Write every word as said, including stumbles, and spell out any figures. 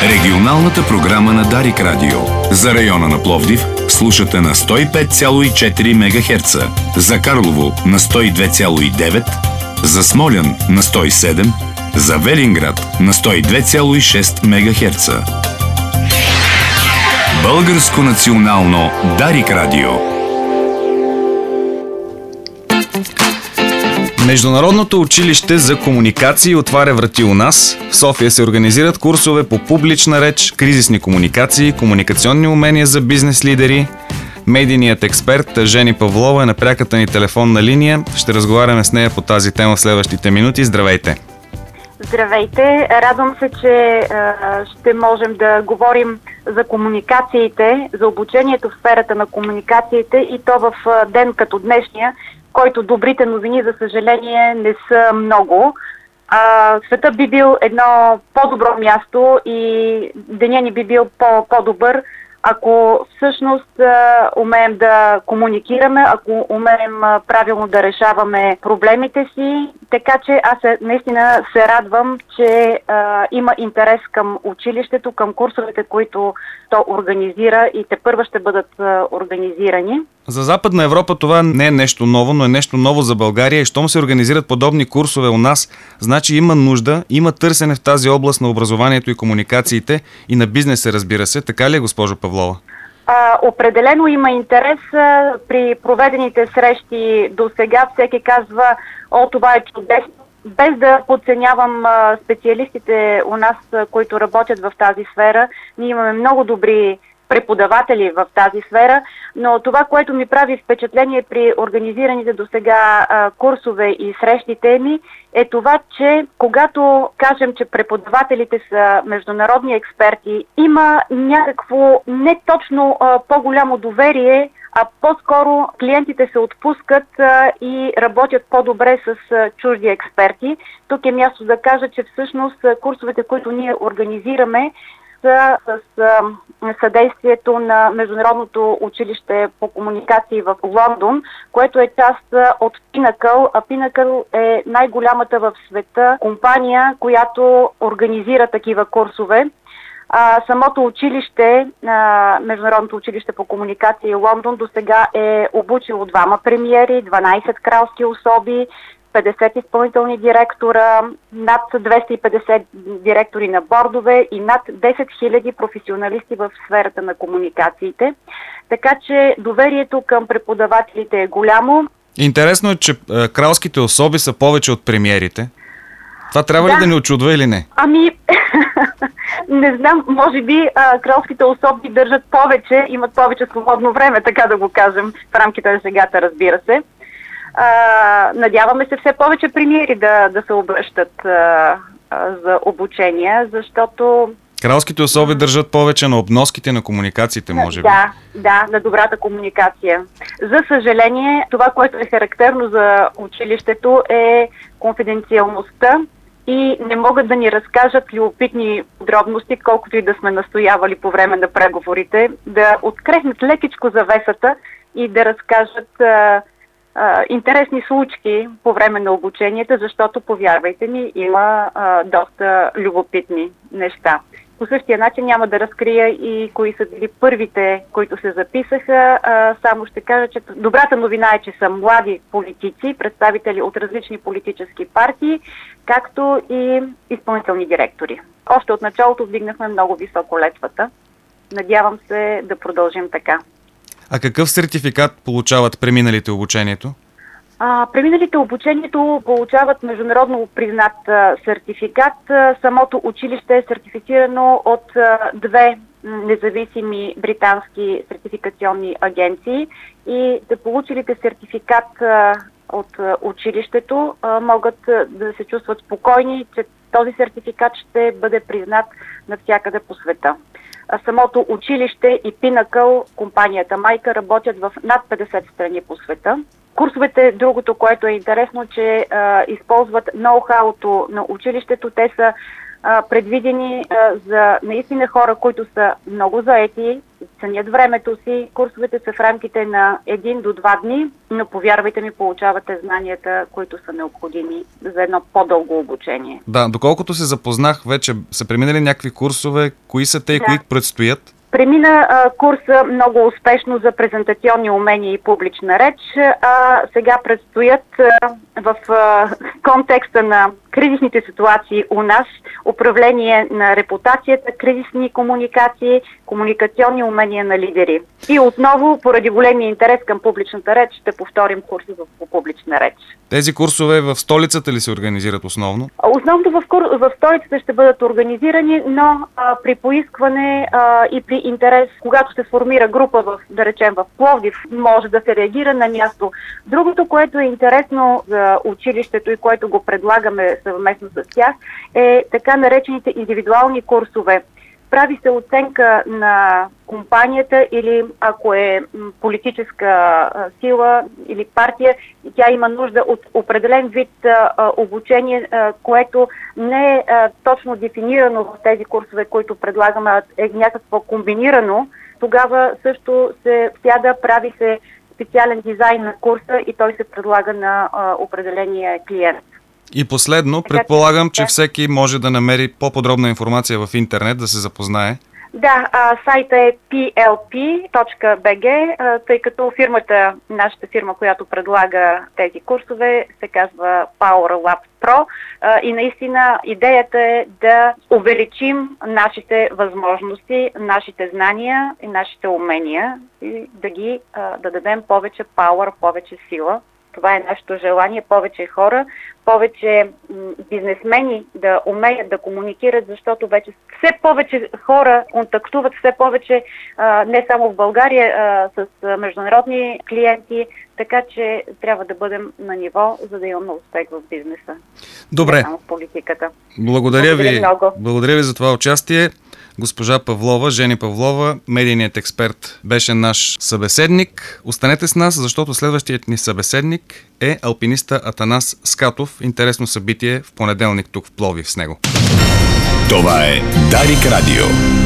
Регионалната програма на Дарик Радио. За района на Пловдив слушате на сто и пет цяло и четири мегахерца, за Карлово на сто и две цяло и девет, за Смолян на сто и седем, за Велинград на сто и две цяло и шест мегахерца. Българско национално Дарик Радио. Международното училище за комуникации отваря врати у нас. В София се организират курсове по публична реч, кризисни комуникации, комуникационни умения за бизнес лидери. Медийният експерт Жени Павлова е на пряката ни телефонна линия. Ще разговаряме с нея по тази тема в следващите минути. Здравейте! Здравейте! Радвам се, че а, ще можем да говорим за комуникациите, за обучението в сферата на комуникациите и то в а, ден като днешния, който добрите новини, за съжаление, не са много. А, света би бил едно по-добро място и деня ни би бил по- по-добър, ако всъщност а, умеем да комуникираме, ако умеем а, правилно да решаваме проблемите си. Така че аз наистина се радвам, че а, има интерес към училището, към курсовете, които то организира и тепърва ще бъдат а, организирани. За Западна Европа това не е нещо ново, но е нещо ново за България и щом се организират подобни курсове у нас, значи има нужда, има търсене в тази област на образованието и комуникациите и на бизнеса, разбира се. Така ли е, госпожо Павлова? А, определено има интерес. А, при проведените срещи до сега всеки казва: о, това е чудесно. Без да подценявам а, специалистите у нас, а, които работят в тази сфера, ние имаме много добри преподаватели в тази сфера, но това, което ми прави впечатление при организираните до сега курсове и срещите ми, е това, че когато кажем, че преподавателите са международни експерти, има някакво не точно а, по-голямо доверие, а по-скоро клиентите се отпускат а, и работят по-добре с а, чужди експерти. Тук е място да кажа, че всъщност курсовете, които ние организираме, с, с а, съдействието на Международното училище по комуникации в Лондон, което е част а, от Pinnacle. А Pinnacle е най-голямата в света компания, която организира такива курсове. А, самото училище, а, Международното училище по комуникации Лондон, до сега е обучило двама премиери, дванайсет кралски особи, петдесет изпълнителни директора, над двеста и петдесет директори на бордове и над десет хиляди професионалисти в сферата на комуникациите. Така че доверието към преподавателите е голямо. Интересно е, че е, кралските особи са повече от премиерите. Това трябва да. ли да ни очудва или не? Ами, не знам, може би а, кралските особи държат повече, имат повече свободно време, така да го кажем, в рамките на шегата, разбира се. Uh, надяваме се все повече премиери да, да се обръщат uh, uh, за обучение, защото... Кралските особи държат повече на обноските на комуникациите, може би. Да, да, на добрата комуникация. За съжаление, това, което е характерно за училището, е конфиденциалността и не могат да ни разкажат любопитни подробности, колкото и да сме настоявали по време на преговорите, да открехнат лекичко завесата и да разкажат uh, Uh, интересни случки по време на обучението, защото, повярвайте ми, има uh, доста любопитни неща. По същия начин няма да разкрия и кои са били първите, които се записаха. Uh, само ще кажа, че добрата новина е, че са млади политици, представители от различни политически партии, както и изпълнителни директори. Още от началото вдигнахме много високо летвата. Надявам се да продължим така. А какъв сертификат получават преминалите обучението? А, преминалите обучението получават международно признат а, сертификат. А, самото училище е сертифицирано от а, две независими британски сертификационни агенции и да получилите сертификат а, от а, училището а, могат а, да се чувстват спокойни, че този сертификат ще бъде признат навсякъде по света. Самото училище и Pinnacle, компанията майка, работят в над петдесет страни по света. Курсовете, другото, което е интересно, че а, използват ноу-хауто на училището. Те са а, предвидени а, за наистина хора, които са много заети, ценят времето си. Курсовете са в рамките на един до два дни, но повярвайте ми, получавате знанията, които са необходими за едно по-дълго обучение. Да, доколкото се запознах, вече са преминали някакви курсове, кои са те и Да. кои предстоят? Премина а, курса много успешно за презентационни умения и публична реч, а сега предстоят а, в а, контекста на кризисните ситуации у нас управление на репутацията, кризисни комуникации, комуникационни умения на лидери. И отново, поради големия интерес към публичната реч, ще повторим курса в публична реч. Тези курсове в столицата ли се организират основно? Основно в, кур... в столицата ще бъдат организирани, но а, при поискване а, и при интерес, когато се формира група, в, да речем в Пловдив, може да се реагира на място. Другото, което е интересно за училището и което го предлагаме съвместно с тях, е така наречените индивидуални курсове. Прави се оценка на компанията или ако е политическа сила или партия, тя има нужда от определен вид а, обучение, а, което не е а, точно дефинирано в тези курсове, които предлагаме, а е някакво комбинирано. Тогава също се сяда, прави се специален дизайн на курса и той се предлага на а, определения клиент. И последно, Така, предполагам, че да. всеки може да намери по-подробна информация в интернет, да се запознае. Да, а, сайта е пи ел пи точка би джи, а, тъй като фирмата, нашата фирма, която предлага тези курсове, се казва Power Labs Pro а, и наистина идеята е да увеличим нашите възможности, нашите знания и нашите умения и да ги а, да дадем повече power, повече сила. Това е нашето желание, повече хора, повече м, бизнесмени да умеят да комуникират, защото вече все повече хора контактуват, все повече а, не само в България, а, с а, международни клиенти, така че трябва да бъдем на ниво, за да имаме успех в бизнеса. Добре. Не само в политиката. Благодаря, Благодаря ви. много. Благодаря ви за това участие. Госпожа Павлова, Жени Павлова, медийният експерт, беше наш събеседник. Останете с нас, защото следващият ни събеседник е алпиниста Атанас Скатов. Интересно събитие в понеделник тук в Пловдив с него. Това е Дарик Радио.